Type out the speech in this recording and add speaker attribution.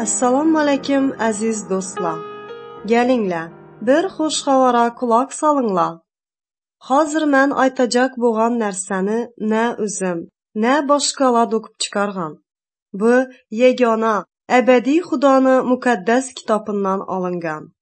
Speaker 1: Assalomu alaykum aziz do'stlar. Gelinglar, bir xush xabara quloq solinglar. Hozir men aytajak bo'lgan narsani ne o'zim, ne boshqalar do'qib chiqargan. Bu yegona, abadiy Xudoni muqaddas kitobidan olingan.